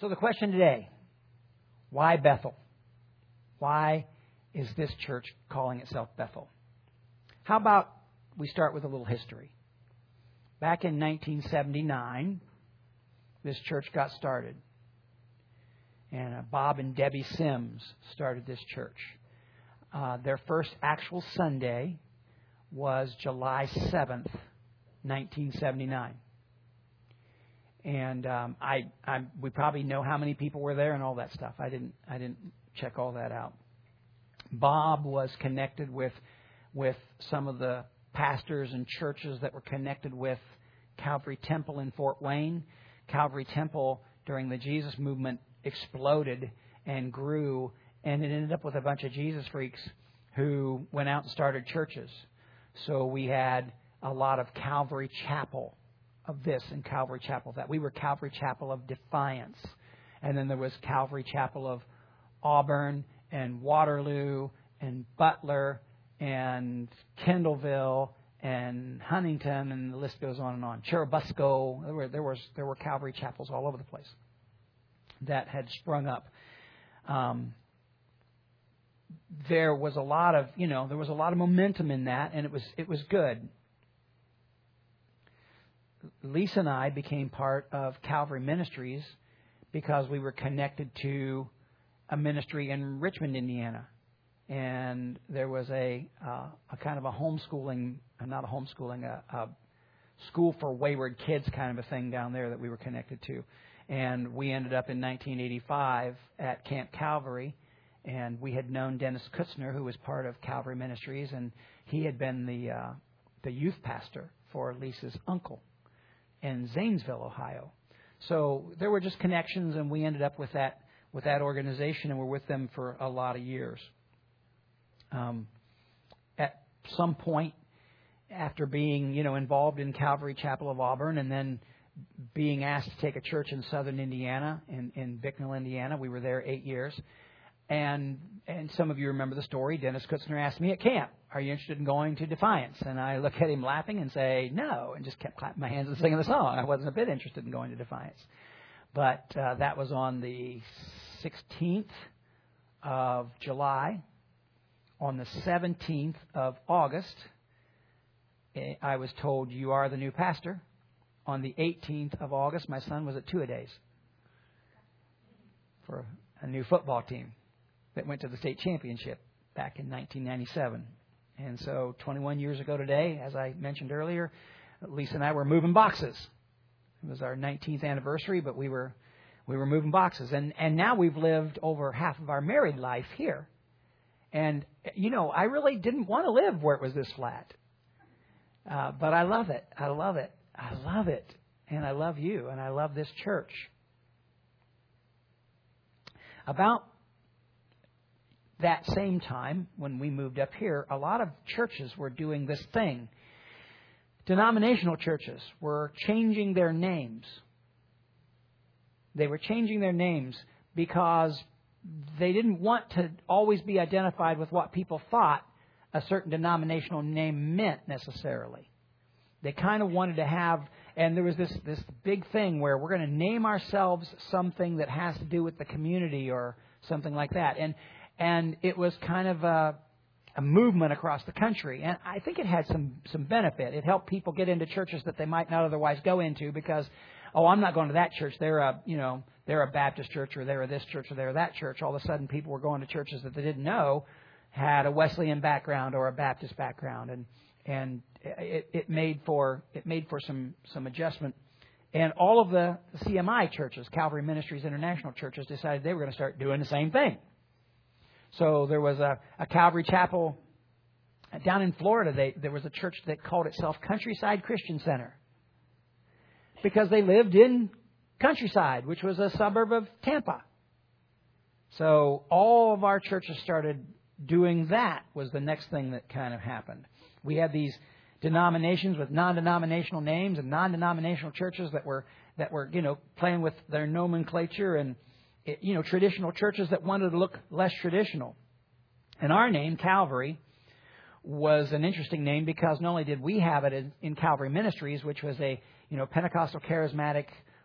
So the question today, why Bethel? Why is this church calling itself Bethel? How about we start with a little history? Back in 1979, this church got started. And Bob and Debbie Sims started this church. Their first actual Sunday was July 7th, 1979. And we probably know how many people were there and all that stuff. I didn't check all that out. Bob was connected with some of the pastors and churches that were connected with Calvary Temple in Fort Wayne. Calvary Temple during the Jesus movement exploded and grew, and it ended up with a bunch of Jesus freaks who went out and started churches. So we had a lot of Calvary Chapel of this and Calvary Chapel of that. We were Calvary Chapel of Defiance. And then there was Calvary Chapel of Auburn and Waterloo and Butler and Kendallville and Huntington, and the list goes on and on. Churubusco. There were Calvary Chapels all over the place that had sprung up. There was a lot of momentum in that, and it was good. Lisa and I became part of Calvary Ministries because we were connected to a ministry in Richmond, Indiana. And there was a kind of a school for wayward kids kind of a thing down there that we were connected to. And we ended up in 1985 at Camp Calvary. And we had known Dennis Kutzner, who was part of Calvary Ministries, and he had been the youth pastor for Lisa's uncle in Zanesville, Ohio. So there were just connections, and we ended up with that organization, and we're with them for a lot of years. At some point, after being involved in Calvary Chapel of Auburn, and then being asked to take a church in southern Indiana, in Bicknell, Indiana, we were there 8 years. And some of you remember the story. Dennis Kutzner asked me at camp, "Are you interested in going to Defiance?" And I look at him laughing and say, "No," and just kept clapping my hands and singing the song. I wasn't a bit interested in going to Defiance. But that was on the 16th of July. On the 17th of August, I was told, "You are the new pastor." On the 18th of August, my son was at two-a-days for a new football team that went to the state championship back in 1997. And so 21 years ago today, as I mentioned earlier, Lisa and I were moving boxes. It was our 19th anniversary, but we were moving boxes. And now we've lived over half of our married life here. And, I really didn't want to live where it was this flat. But I love it. I love it. I love it. And I love you. And I love this church. About that same time, when we moved up here, a lot of churches were doing this thing. Denominational churches were changing their names. They were changing their names because they didn't want to always be identified with what people thought a certain denominational name meant necessarily. They kind of wanted to have, and there was this big thing where we're going to name ourselves something that has to do with the community or something like that. And it was kind of a movement across the country. And I think it had some benefit. It helped people get into churches that they might not otherwise go into because, I'm not going to that church. They're a Baptist church, or they're a this church, or they're that church. All of a sudden, people were going to churches that they didn't know had a Wesleyan background or a Baptist background, and it made for some adjustment. And all of the CMI churches, Calvary Ministries International churches, decided they were going to start doing the same thing. So there was a Calvary Chapel down in Florida. There was a church that called itself Countryside Christian Center because they lived in Countryside, which was a suburb of Tampa. So all of our churches started doing that. Was the next thing that kind of happened. We had these denominations with non-denominational names and non-denominational churches that were playing with their nomenclature, and traditional churches that wanted to look less traditional. And our name, Calvary, was an interesting name because not only did we have it in Calvary Ministries, which was a Pentecostal charismatic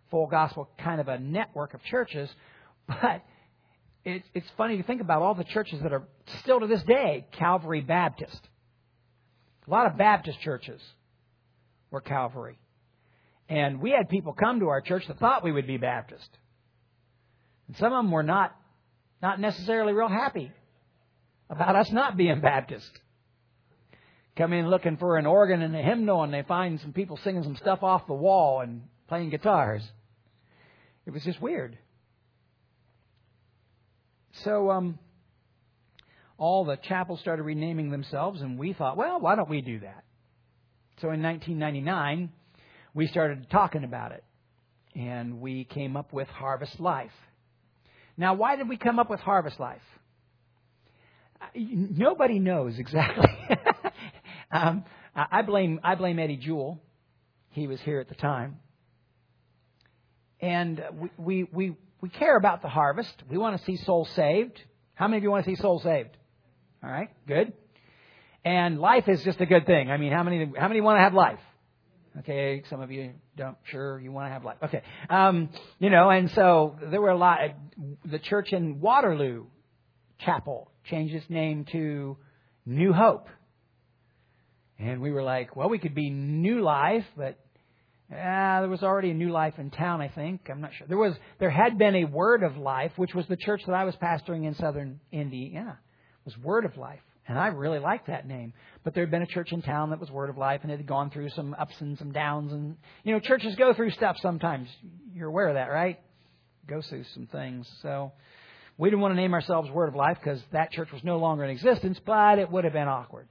full gospel kind of a network of churches. But it's funny to think about all the churches that are still to this day Calvary Baptist. A lot of Baptist churches were Calvary. And we had people come to our church that thought we would be Baptist. And some of them were not necessarily real happy about us not being Baptist. Come in looking for an organ and a hymnal, and they find some people singing some stuff off the wall and playing guitars. It was just weird. So all the chapels started renaming themselves, and we thought, well, why don't we do that? So in 1999, we started talking about it, and we came up with Harvest Life. Now, why did we come up with Harvest Life? Nobody knows exactly. I blame Eddie Jewell. He was here at the time. And we care about the harvest. We want to see souls saved. How many of you want to see souls saved? All right, good. And life is just a good thing. I mean, how many want to have life? Okay, some of you don't. Sure, you want to have life. Okay, and so there were a lot. The church in Waterloo Chapel changed its name to New Hope. And we were like, well, we could be New Life, but there was already a New Life in town, I think. I'm not sure. There had been a Word of Life, which was the church that I was pastoring in southern Indiana. It was Word of Life. And I really liked that name. But there had been a church in town that was Word of Life, and it had gone through some ups and some downs. And, churches go through stuff sometimes. You're aware of that, right? Go through some things. So we didn't want to name ourselves Word of Life because that church was no longer in existence, but it would have been awkward.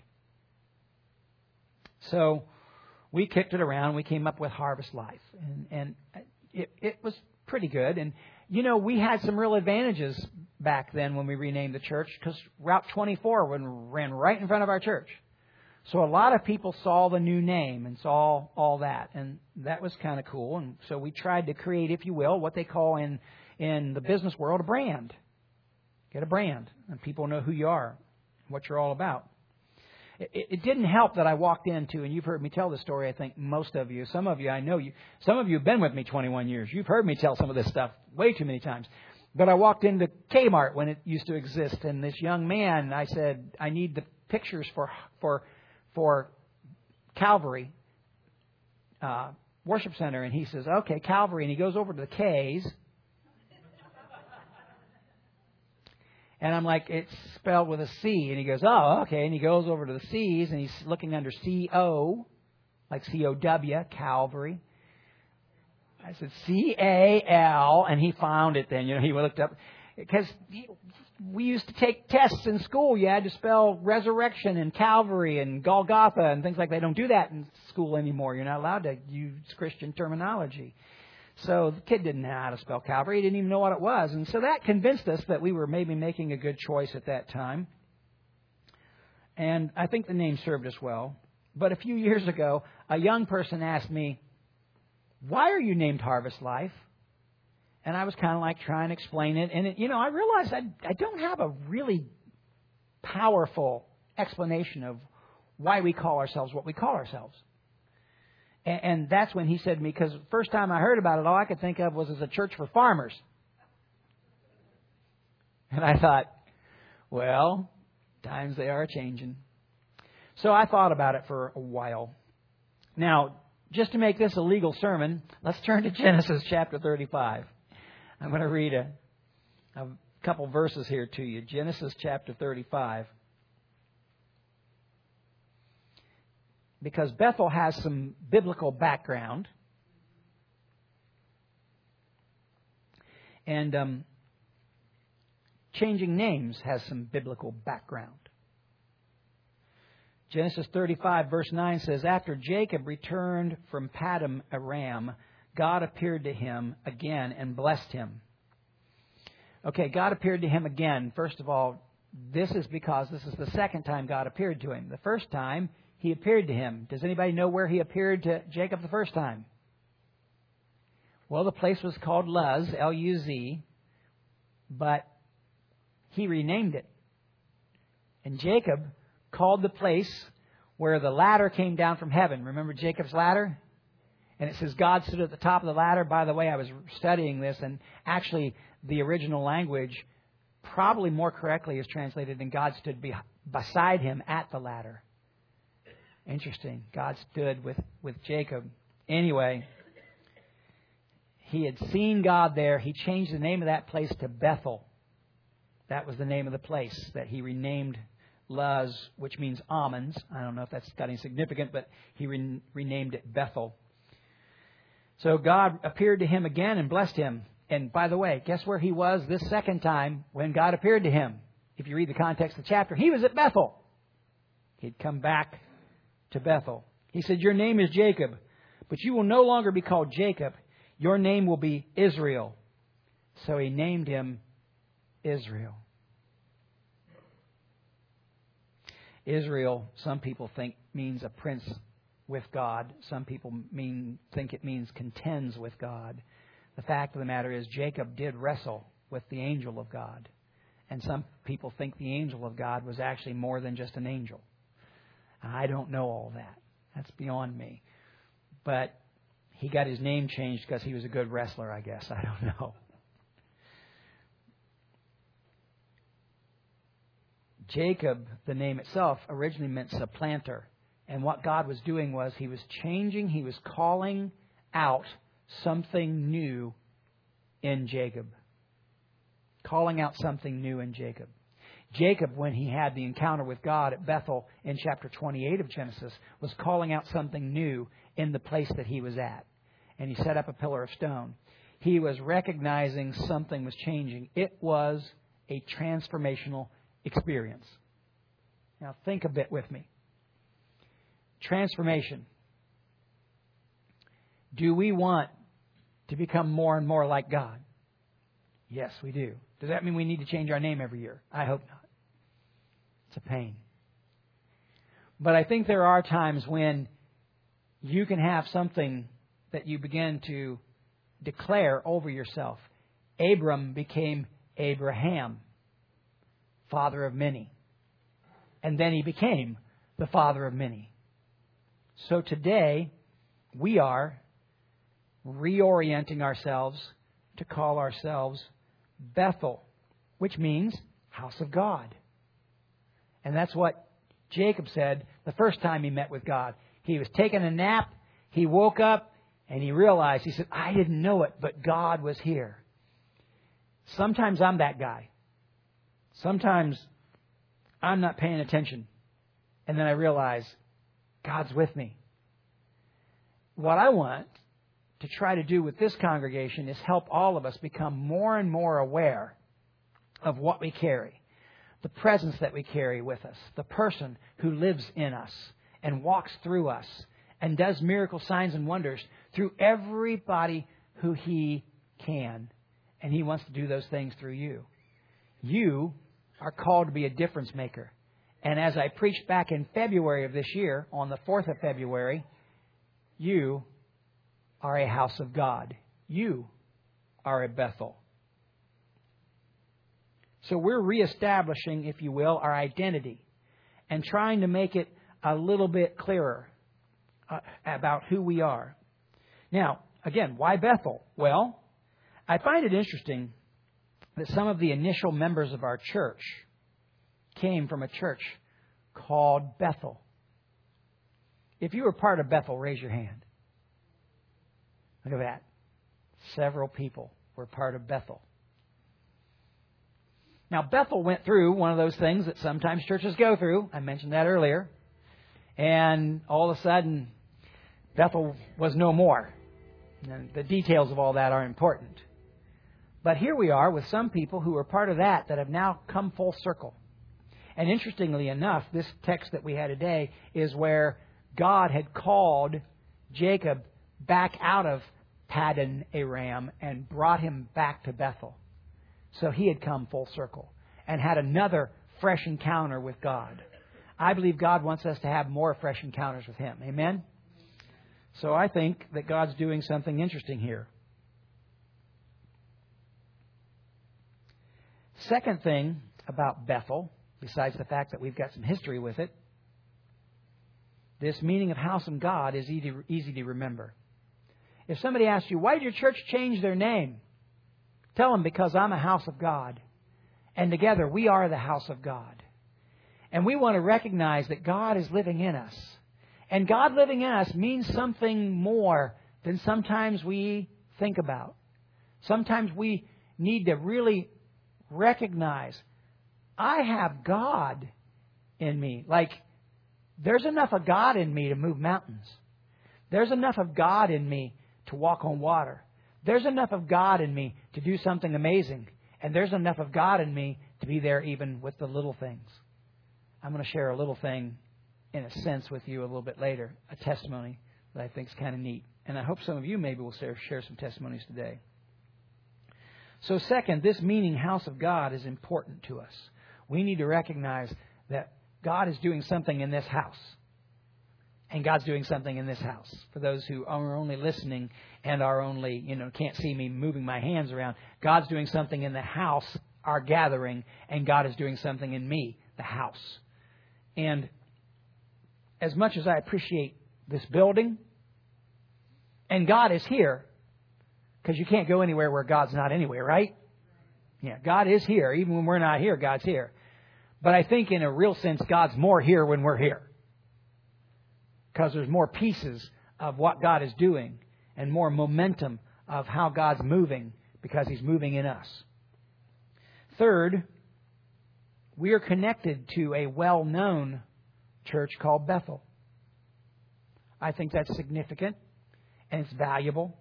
So we kicked it around. We came up with Harvest Life. And it was pretty good. And, we had some real advantages back then when we renamed the church because Route 24 ran right in front of our church. So a lot of people saw the new name and saw all that. And that was kind of cool. And so we tried to create, if you will, what they call in the business world a brand. Get a brand. And people know who you are, what you're all about. It didn't help that I walked into, and you've heard me tell this story, I think most of you. Some of you, I know you. Some of you have been with me 21 years. You've heard me tell some of this stuff way too many times. But I walked into Kmart when it used to exist, and this young man, I said, I need the pictures for Calvary Worship Center. And he says, okay, Calvary. And he goes over to the K's. And I'm like, it's spelled with a C. And he goes, oh, okay. And he goes over to the C's, and he's looking under C-O, like C-O-W, Calvary. I said, C-A-L, and he found it then. He looked up. Because we used to take tests in school. You had to spell resurrection and Calvary and Golgotha and things like that. They don't do that in school anymore. You're not allowed to use Christian terminology. So the kid didn't know how to spell Calvary. He didn't even know what it was. And so that convinced us that we were maybe making a good choice at that time. And I think the name served us well. But a few years ago, a young person asked me, why are you named Harvest Life? And I was kind of like trying to explain it. And, I realized I don't have a really powerful explanation of why we call ourselves what we call ourselves. And that's when he said to me, because the first time I heard about it, all I could think of was as a church for farmers. And I thought, well, times they are changing. So I thought about it for a while. Now, just to make this a legal sermon, let's turn to Genesis chapter 35. I'm going to read a couple verses here to you. Genesis chapter 35. Because Bethel has some biblical background. And changing names has some biblical background. Genesis 35 verse 9 says, after Jacob returned from Paddan Aram, God appeared to him again and blessed him. Okay, God appeared to him again. First of all, this is because this is the second time God appeared to him. The first time, He appeared to him. Does anybody know where He appeared to Jacob the first time? Well, the place was called Luz, L-U-Z, but He renamed it. And Jacob called the place where the ladder came down from heaven. Remember Jacob's ladder? And it says God stood at the top of the ladder. By the way, I was studying this, and actually the original language probably more correctly is translated, and God stood beside him at the ladder. Interesting. God stood with Jacob. Anyway, he had seen God there. He changed the name of that place to Bethel. That was the name of the place that he renamed Luz, which means almonds. I don't know if that's got any significance, but he renamed it Bethel. So God appeared to him again and blessed him. And by the way, guess where he was this second time when God appeared to him? If you read the context of the chapter, he was at Bethel. He'd come back to Bethel. He said, your name is Jacob, but you will no longer be called Jacob. Your name will be Israel. So he named him Israel. Israel, some people think, means a prince with God. Some people think it means contends with God. The fact of the matter is Jacob did wrestle with the angel of God. And some people think the angel of God was actually more than just an angel. I don't know all that. That's beyond me. But he got his name changed because he was a good wrestler, I guess. I don't know. Jacob, the name itself, originally meant supplanter. And what God was doing was he was changing, he was calling out something new in Jacob. Calling out something new in Jacob. Jacob, when he had the encounter with God at Bethel in chapter 28 of Genesis, was calling out something new in the place that he was at. And he set up a pillar of stone. He was recognizing something was changing. It was a transformational experience. Now think a bit with me. Transformation. Do we want to become more and more like God? Yes, we do. Does that mean we need to change our name every year? I hope not. It's a pain. But I think there are times when you can have something that you begin to declare over yourself. Abram became Abraham, father of many. And then he became the father of many. So today, we are reorienting ourselves to call ourselves Bethel, which means house of God. And that's what Jacob said the first time he met with God. He was taking a nap, he woke up, and he realized, he said, I didn't know it, but God was here. Sometimes I'm that guy. Sometimes I'm not paying attention. And then I realize God's with me. What I want to try to do with this congregation is help all of us become more and more aware of what we carry, the presence that we carry with us, the person who lives in us and walks through us and does miracle signs and wonders through everybody who He can. And He wants to do those things through you. You are called to be a difference maker. And as I preached back in February of this year, on the 4th of February, you are a house of God. You are a Bethel. So we're reestablishing, if you will, our identity and trying to make it a little bit clearer about who we are. Now, again, why Bethel? Well, I find it interesting that some of the initial members of our church came from a church called Bethel. If you were part of Bethel, raise your hand. Look at that. Several people were part of Bethel. Now, Bethel went through one of those things that sometimes churches go through. I mentioned that earlier. And all of a sudden, Bethel was no more. And the details of all that are important. But here we are with some people who are part of that have now come full circle. And interestingly enough, this text that we had today is where God had called Jacob back out of Paddan Aram and brought him back to Bethel. So he had come full circle and had another fresh encounter with God. I believe God wants us to have more fresh encounters with Him. Amen? So I think that God's doing something interesting here. Second thing about Bethel, besides the fact that we've got some history with it, this meaning of house of God is easy to remember. If somebody asks you, why did your church change their name? Tell them, because I'm a house of God. And together we are the house of God. And we want to recognize that God is living in us. And God living in us means something more than sometimes we think about. Sometimes we need to really recognize, I have God in me. Like, there's enough of God in me to move mountains. There's enough of God in me to walk on water. There's enough of God in me to do something amazing. And there's enough of God in me to be there even with the little things. I'm going to share a little thing, in a sense, with you a little bit later. A testimony that I think is kind of neat. And I hope some of you maybe will share some testimonies today. So second, this meaning house of God is important to us. We need to recognize that God is doing something in this house. And God's doing something in this house. For those who are only listening and are only, can't see me moving my hands around, God's doing something in the house, our gathering, and God is doing something in me, the house. And as much as I appreciate this building, and God is here, because you can't go anywhere where God's not anywhere, right? Yeah, God is here. Even when we're not here, God's here. But I think in a real sense, God's more here when we're here. Because there's more pieces of what God is doing and more momentum of how God's moving because He's moving in us. Third, we are connected to a well-known church called Bethel. I think that's significant and it's valuable.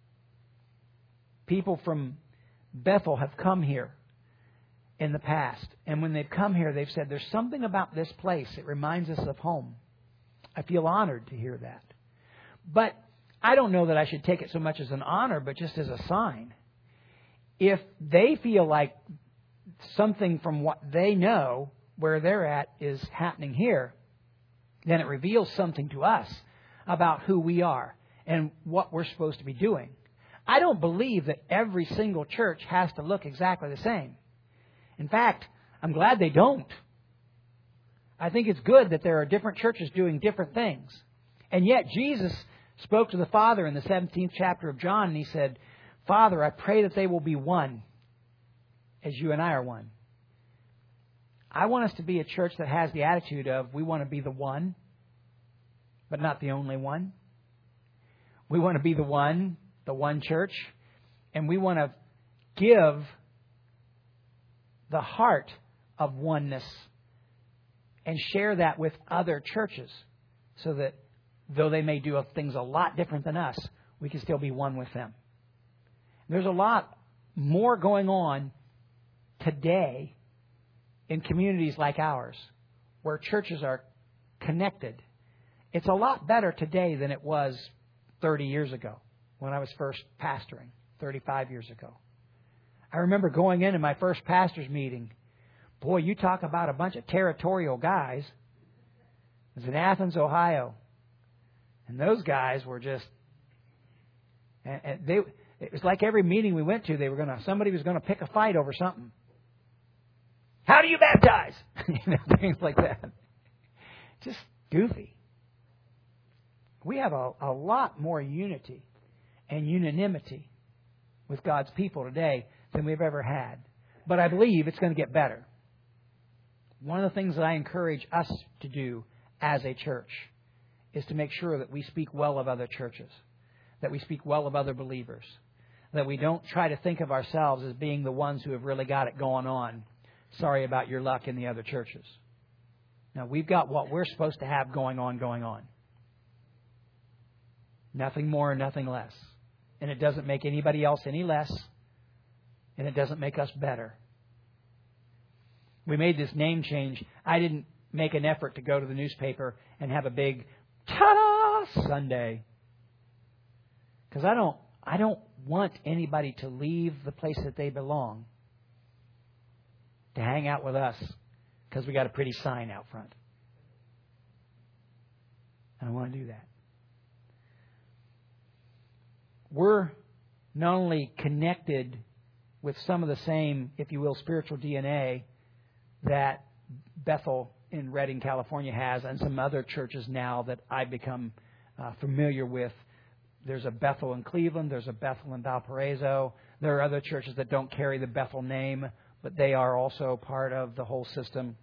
People from Bethel have come here in the past. And when they've come here, they've said, there's something about this place. It reminds us of home. I feel honored to hear that. But I don't know that I should take it so much as an honor, but just as a sign. If they feel like something from what they know, where they're at, is happening here, then it reveals something to us about who we are and what we're supposed to be doing. I don't believe that every single church has to look exactly the same. In fact, I'm glad they don't. I think it's good that there are different churches doing different things. And yet Jesus spoke to the Father in the 17th chapter of John, and He said, Father, I pray that they will be one as you and I are one. I want us to be a church that has the attitude of we want to be the one, but not the only one. We want to be the one church, and we want to give the heart of oneness and share that with other churches so that though they may do things a lot different than us, we can still be one with them. There's a lot more going on today in communities like ours where churches are connected. It's a lot better today than it was 30 years ago when I was first pastoring, 35 years ago. I remember going into my first pastor's meeting. Boy, you talk about a bunch of territorial guys. It was in Athens, Ohio. And those guys were just... it was like every meeting we went to, somebody was going to pick a fight over something. How do you baptize? Things like that. Just goofy. We have a lot more unity and unanimity with God's people today than we've ever had. But I believe it's going to get better. One of the things that I encourage us to do as a church is to make sure that we speak well of other churches, that we speak well of other believers, that we don't try to think of ourselves as being the ones who have really got it going on. Sorry about your luck in the other churches. Now, we've got what we're supposed to have going on. Nothing more, nothing less. And it doesn't make anybody else any less, and it doesn't make us better. We made this name change. I didn't make an effort to go to the newspaper and have a big ta-da Sunday. Because I don't want anybody to leave the place that they belong to hang out with us because we got a pretty sign out front. I don't want to do that. We're not only connected with some of the same, if you will, spiritual DNA that Bethel in Redding, California has, and some other churches now that I've become familiar with There's a Bethel in Cleveland. There's a Bethel in Valparaiso. There are other churches that don't carry the Bethel name, but they are also part of the whole system.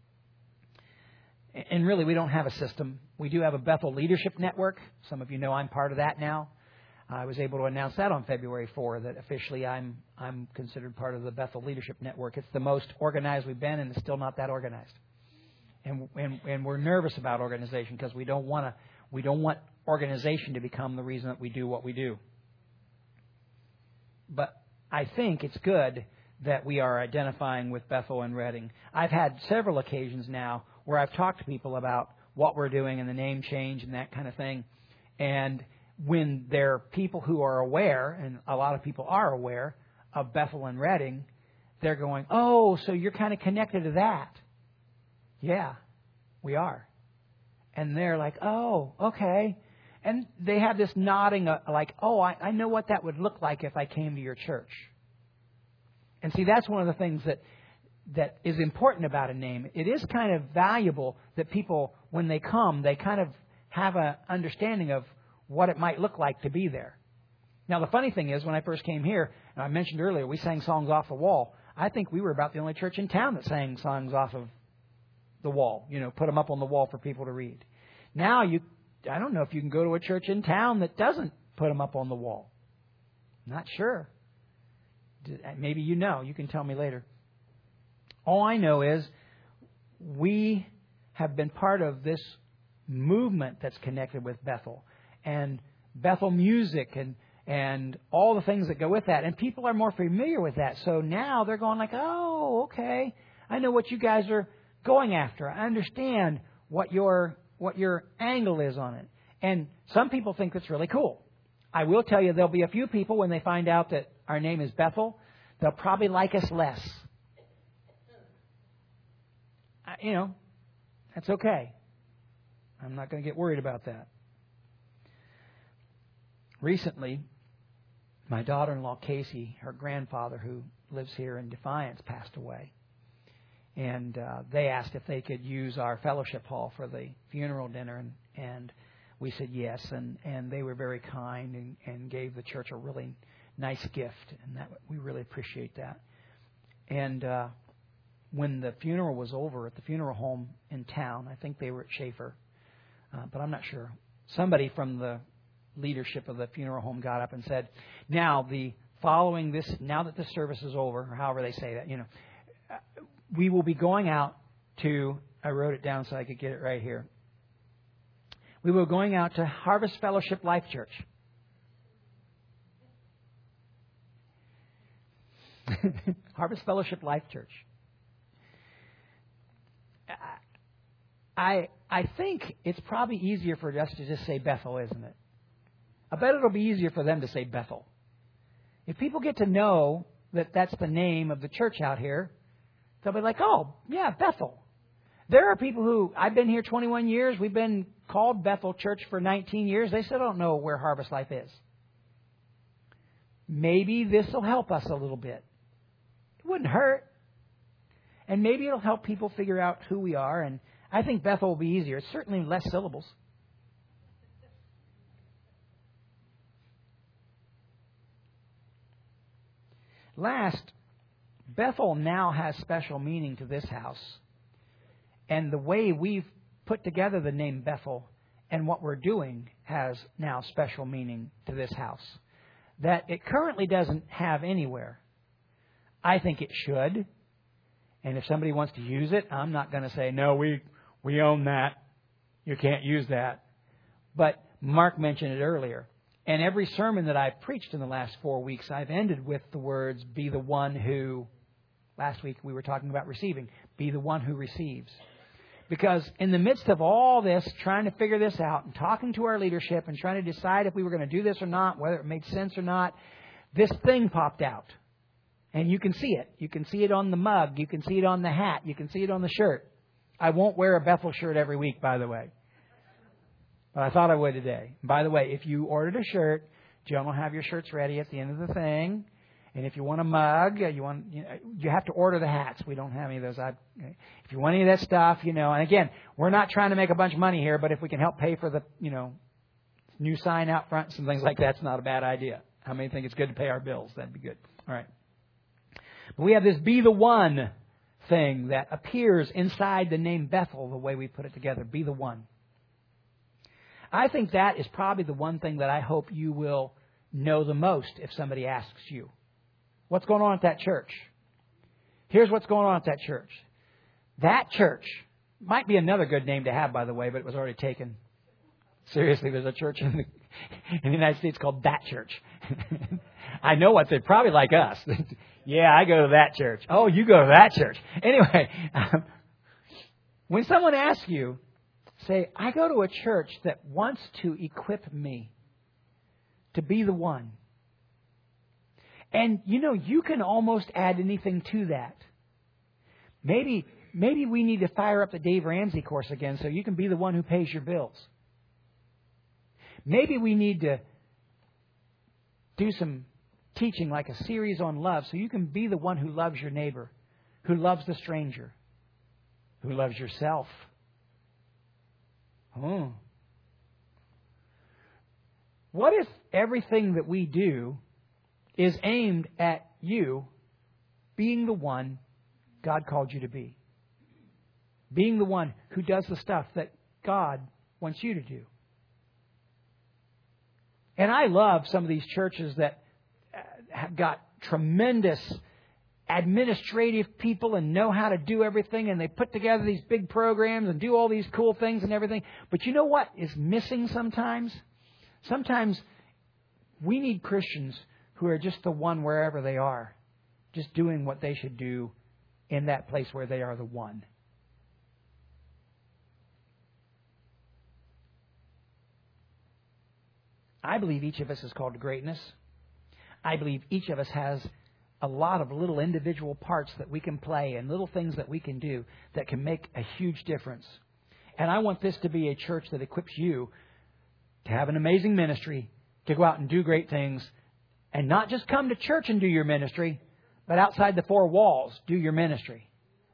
And really, we don't have a system. We do have a Bethel Leadership Network. Some of you know I'm part of that now. I was able to announce that on February 4, that officially I'm considered part of the Bethel Leadership Network. It's the most organized we've been, and it's still not that organized. And we're nervous about organization because we don't want organization to become the reason that we do what we do. But I think it's good that we are identifying with Bethel and Redding. I've had several occasions now where I've talked to people about what we're doing and the name change and that kind of thing. And when there are people who are aware, and a lot of people are aware, of Bethel and Redding, they're going, oh, so you're kind of connected to that. Yeah, we are. And they're like, oh, okay. And they have this nodding like, oh, I know what that would look like if I came to your church. And see, that's one of the things that is important about a name. It is kind of valuable that people, when they come, they kind of have an understanding of what it might look like to be there. Now, the funny thing is, when I first came here, and I mentioned earlier, we sang songs off the wall. I think we were about the only church in town that sang songs off of the wall, put them up on the wall for people to read. Now, I don't know if you can go to a church in town that doesn't put them up on the wall. Not sure. Maybe you know. You can tell me later. All I know is we have been part of this movement that's connected with Bethel and Bethel music and all the things that go with that. And people are more familiar with that. So now they're going like, oh, okay. I know what you guys are going after. I understand what your angle is on it. And some people think that's really cool. I will tell you, there'll be a few people when they find out that our name is Bethel, they'll probably like us less. That's okay. I'm not going to get worried about that. Recently, my daughter-in-law, Casey, her grandfather, who lives here in Defiance, passed away. And they asked if they could use our fellowship hall for the funeral dinner, and we said yes. And they were very kind and gave the church a really nice gift, and that we really appreciate that. And when the funeral was over at the funeral home in town, I think they were at Schaefer, but I'm not sure. Somebody from the leadership of the funeral home got up and said, now that the service is over, or however they say that, we will be going out to, I wrote it down so I could get it right here. We were going out to Harvest Fellowship Life Church. Harvest Fellowship Life Church. I think it's probably easier for us to just say Bethel, isn't it? I bet it'll be easier for them to say Bethel. If people get to know that that's the name of the church out here, they'll be like, oh, yeah, Bethel. There are people who, I've been here 21 years. We've been called Bethel Church for 19 years. They still don't know where Harvest Life is. Maybe this will help us a little bit. It wouldn't hurt. And maybe it'll help people figure out who we are. And I think Bethel will be easier. It's certainly less syllables. Last, Bethel now has special meaning to this house. And the way we've put together the name Bethel and what we're doing has now special meaning to this house that it currently doesn't have anywhere. I think it should. And if somebody wants to use it, I'm not going to say, no, we own that. You can't use that. But Mark mentioned it earlier. And every sermon that I've preached in the last 4 weeks, I've ended with the words, be the one who, last week we were talking about receiving, be the one who receives. Because in the midst of all this, trying to figure this out and talking to our leadership and trying to decide if we were going to do this or not, whether it made sense or not, this thing popped out. And you can see it. You can see it on the mug. You can see it on the hat. You can see it on the shirt. I won't wear a Bethel shirt every week, by the way. But I thought I would today. By the way, if you ordered a shirt, Joan will have your shirts ready at the end of the thing. And if you want a mug, you have to order the hats. We don't have any of those. If you want any of that stuff, and again, we're not trying to make a bunch of money here, but if we can help pay for the, New sign out front, some things like that's not a bad idea. How many think it's good to pay our bills? That'd be good. All right. But we have this be the one thing that appears inside the name Bethel, the way we put it together. Be the one. I think that is probably the one thing that I hope you will know the most if somebody asks you. What's going on at that church? Here's what's going on at that church. That church might be another good name to have, by the way, but it was already taken. Seriously, there's a church in the United States called That Church. I know what they're probably like us. Yeah, I go to that church. Oh, you go to that church. Anyway, when someone asks you, say, I go to a church that wants to equip me to be the one. And, you can almost add anything to that. Maybe we need to fire up the Dave Ramsey course again so you can be the one who pays your bills. Maybe we need to do some teaching like a series on love so you can be the one who loves your neighbor, who loves the stranger, who loves yourself. What if everything that we do is aimed at you being the one God called you to be? Being the one who does the stuff that God wants you to do. And I love some of these churches that have got tremendous administrative people and know how to do everything, and they put together these big programs and do all these cool things and everything. But you know what is missing sometimes? Sometimes we need Christians who are just the one wherever they are, just doing what they should do in that place where they are the one. I believe each of us is called to greatness. I believe each of us has a lot of little individual parts that we can play and little things that we can do that can make a huge difference. And I want this to be a church that equips you to have an amazing ministry, to go out and do great things, and not just come to church and do your ministry, but outside the four walls, do your ministry.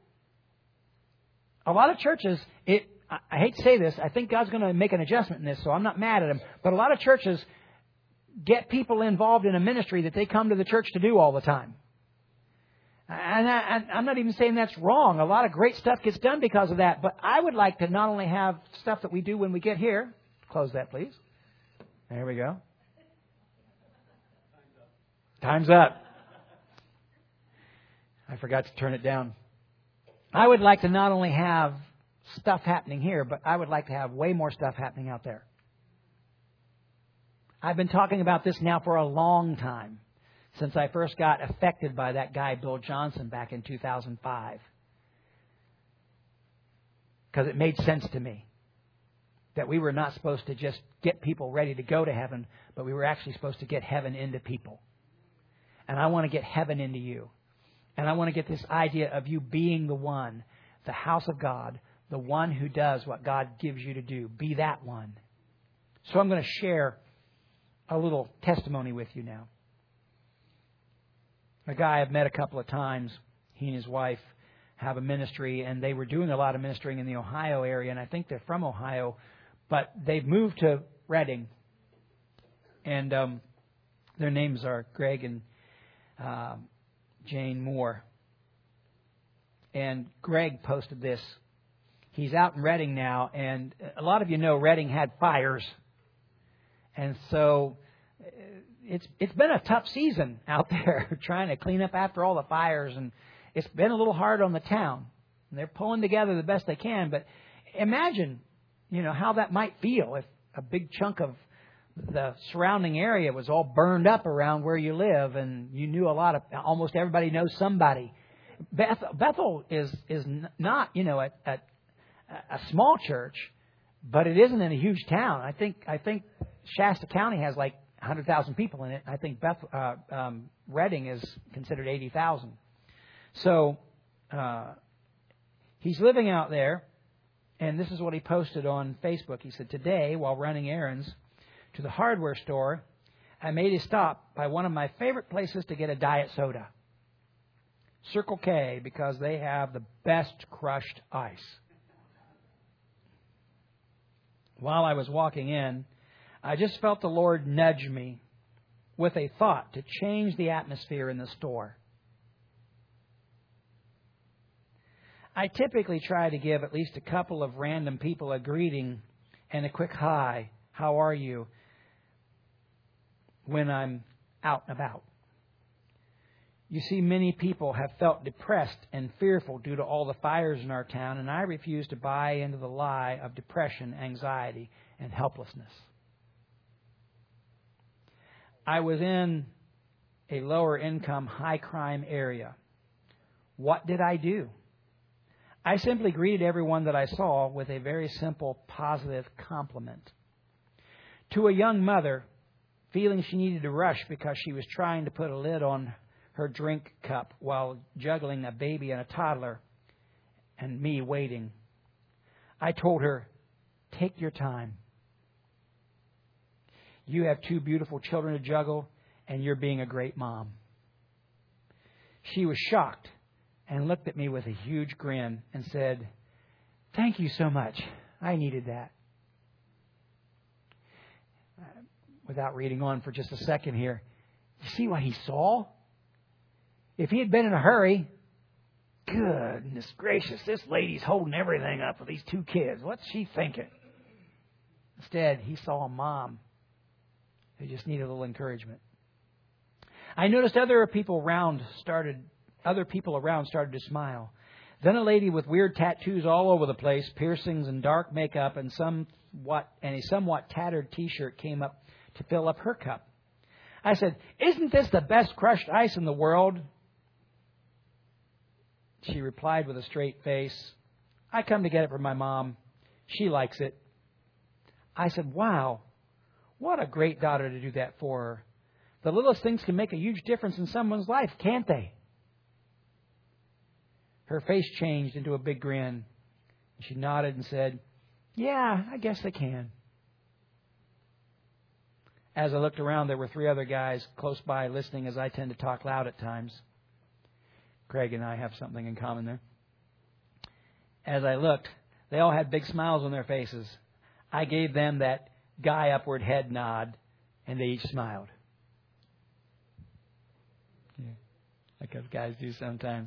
A lot of churches, I hate to say this, I think God's going to make an adjustment in this, so I'm not mad at Him. But a lot of churches get people involved in a ministry that they come to the church to do all the time. And I'm not even saying that's wrong. A lot of great stuff gets done because of that. But I would like to not only have stuff that we do when we get here. Close that, please. There we go. Time's up. I forgot to turn it down. I would like to not only have stuff happening here, but I would like to have way more stuff happening out there. I've been talking about this now for a long time, since I first got affected by that guy, Bill Johnson, back in 2005. Because it made sense to me that we were not supposed to just get people ready to go to heaven, but we were actually supposed to get heaven into people. And I want to get heaven into you. And I want to get this idea of you being the one, the house of God, the one who does what God gives you to do. Be that one. So I'm going to share a little testimony with you now. A guy I've met a couple of times, he and his wife have a ministry, and they were doing a lot of ministering in the Ohio area, and I think they're from Ohio, but they've moved to Redding. And their names are Greg and Jane Moore. And Greg posted this. He's out in Redding now, and a lot of you know Redding had fires. And so it's been a tough season out there trying to clean up after all the fires, and it's been a little hard on the town. And they're pulling together the best they can, but imagine, how that might feel if a big chunk of the surrounding area was all burned up around where you live, and you knew almost everybody knows somebody. Bethel is not, a small church, but it isn't in a huge town. I think Shasta County has like 100,000 people in it. I think Redding is considered 80,000. So he's living out there, and this is what he posted on Facebook. He said, "Today, while running errands to the hardware store, I made a stop by one of my favorite places to get a diet soda, Circle K, because they have the best crushed ice. While I was walking in, I just felt the Lord nudge me with a thought to change the atmosphere in the store. I typically try to give at least a couple of random people a greeting and a quick hi, how are you, when I'm out and about. You see, many people have felt depressed and fearful due to all the fires in our town, and I refuse to buy into the lie of depression, anxiety, and helplessness. I was in a lower income, high crime area. What did I do? I simply greeted everyone that I saw with a very simple, positive compliment. To a young mother, feeling she needed to rush because she was trying to put a lid on her drink cup while juggling a baby and a toddler and me waiting, I told her, take your time. You have 2 beautiful children to juggle, and you're being a great mom. She was shocked and looked at me with a huge grin and said, thank you so much. I needed that. Without reading on for just a second here, you see what he saw? If he had been in a hurry, goodness gracious, this lady's holding everything up for these 2 kids. What's she thinking? Instead, he saw a mom who just needed a little encouragement. I noticed other people around started to smile. Then a lady with weird tattoos all over the place, piercings and dark makeup, and a somewhat tattered T-shirt came up to fill up her cup. I said, isn't this the best crushed ice in the world? She replied with a straight face, I come to get it from my mom. She likes it. I said, wow, what a great daughter to do that for her. The littlest things can make a huge difference in someone's life, can't they? Her face changed into a big grin. She nodded and said, yeah, I guess they can. As I looked around, there were 3 other guys close by listening, as I tend to talk loud at times. Craig and I have something in common there. As I looked, they all had big smiles on their faces. I gave them that guy upward head nod, and they each smiled. Yeah, like us guys do sometimes.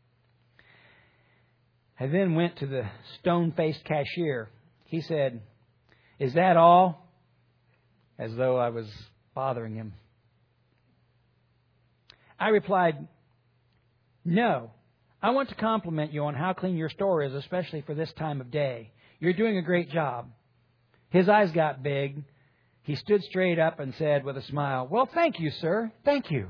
I then went to the stone-faced cashier. He said, is that all? As though I was bothering him. I replied, no. I want to compliment you on how clean your store is, especially for this time of day. You're doing a great job. His eyes got big. He stood straight up and said with a smile, well, thank you, sir. Thank you.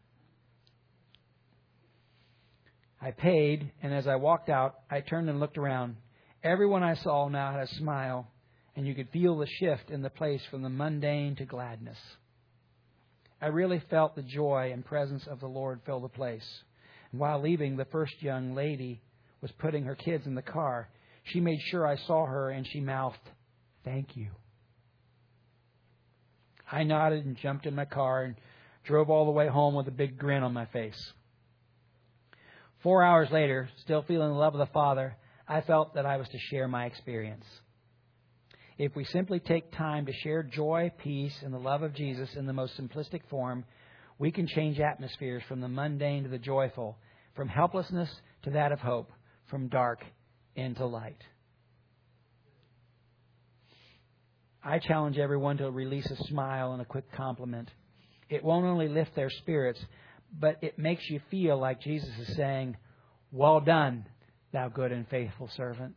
I paid, and as I walked out, I turned and looked around. Everyone I saw now had a smile, and you could feel the shift in the place from the mundane to gladness. I really felt the joy and presence of the Lord fill the place. And while leaving, the first young lady was putting her kids in the car. She made sure I saw her, and she mouthed, thank you. I nodded and jumped in my car and drove all the way home with a big grin on my face. 4 hours later, still feeling the love of the Father, I felt that I was to share my experience. If we simply take time to share joy, peace, and the love of Jesus in the most simplistic form, we can change atmospheres from the mundane to the joyful, from helplessness to that of hope, from dark into light. I challenge everyone to release a smile and a quick compliment. It won't only lift their spirits, but it makes you feel like Jesus is saying, well done, thou good and faithful servant.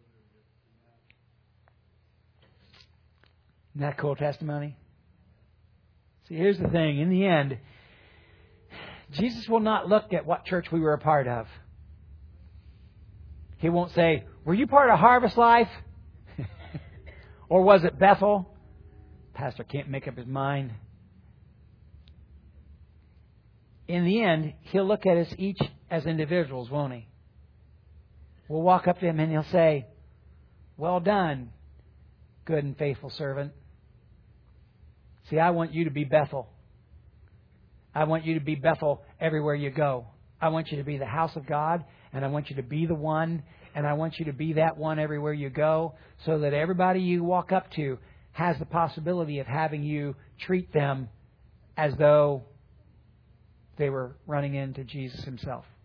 Isn't that cool testimony? See, here's the thing. In the end, Jesus will not look at what church we were a part of. He won't say, were you part of Harvest Life? Or was it Bethel? Pastor can't make up his mind. In the end, He'll look at us each as individuals, won't He? We'll walk up to Him and He'll say, well done, good and faithful servant. See, I want you to be Bethel. I want you to be Bethel everywhere you go. I want you to be the house of God, and I want you to be the one, and I want you to be that one everywhere you go, so that everybody you walk up to has the possibility of having you treat them as though they were running into Jesus himself.